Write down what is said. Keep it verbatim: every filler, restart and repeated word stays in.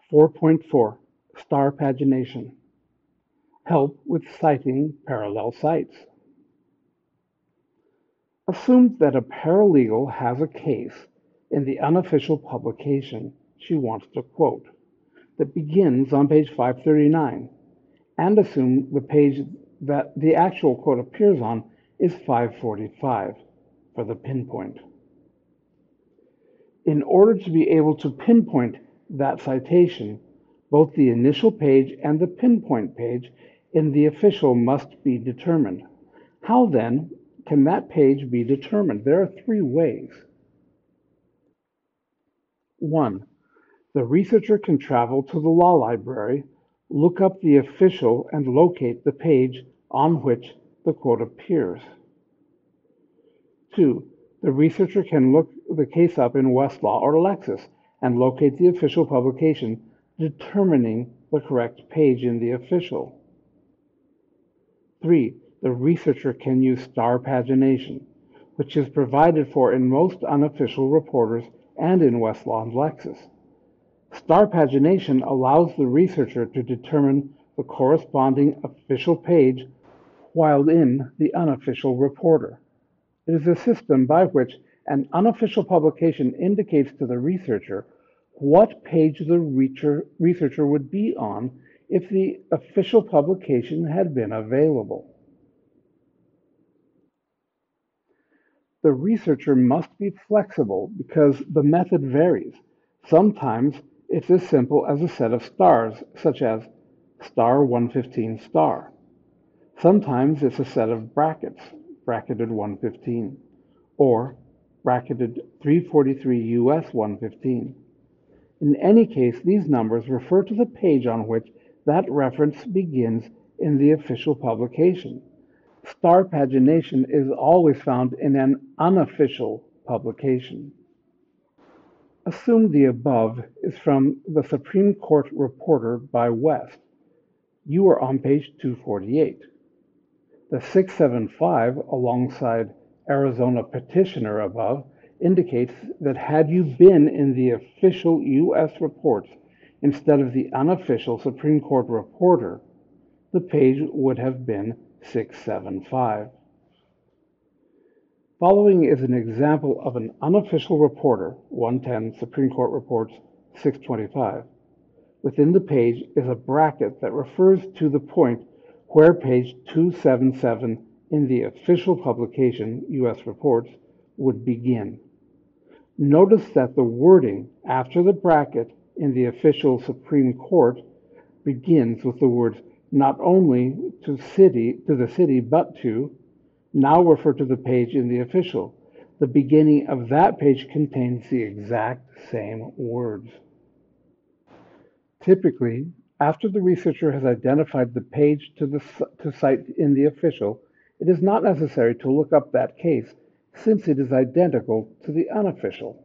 four point four Star pagination. Help with citing parallel sites. Assume that a paralegal has a case in the unofficial publication she wants to quote that begins on page five thirty-nine, and assume the page that the actual quote appears on is five forty-five for the pinpoint. In order to be able to pinpoint that citation, both the initial page and the pinpoint page in the official must be determined. How then can that page be determined? There are three ways. One, the researcher can travel to the law library, look up the official, and locate the page on which the quote appears. Two, the researcher can look the case up in Westlaw or Lexis and locate the official publication, determining the correct page in the official. Three, the researcher can use star pagination, which is provided for in most unofficial reporters and in Westlaw and Lexis. Star pagination allows the researcher to determine the corresponding official page while in the unofficial reporter. It is a system by which an unofficial publication indicates to the researcher what page the researcher would be on if the official publication had been available. The researcher must be flexible because the method varies. Sometimes it's as simple as a set of stars, such as star one fifteen star. Sometimes it's a set of brackets, bracketed one fifteen, or bracketed three forty-three U S one fifteen. In any case, these numbers refer to the page on which that reference begins in the official publication. Star pagination is always found in an unofficial publication. Assume the above is from the Supreme Court Reporter by West. You are on page two forty-eight. The six seven five alongside Arizona Petitioner above indicates that had you been in the official U S reports instead of the unofficial Supreme Court Reporter, the page would have been six seven five. Following is an example of an unofficial reporter, one ten Supreme Court Reports six twenty-five. Within the page is a bracket that refers to the point where page two seventy-seven in the official publication, U S Reports, would begin. Notice that the wording after the bracket in the official Supreme Court begins with the words not only to city to the city but to, now refer to the page in the official. The beginning of that page contains the exact same words. Typically, after the researcher has identified the page to, the, to cite in the official, it is not necessary to look up that case since it is identical to the unofficial.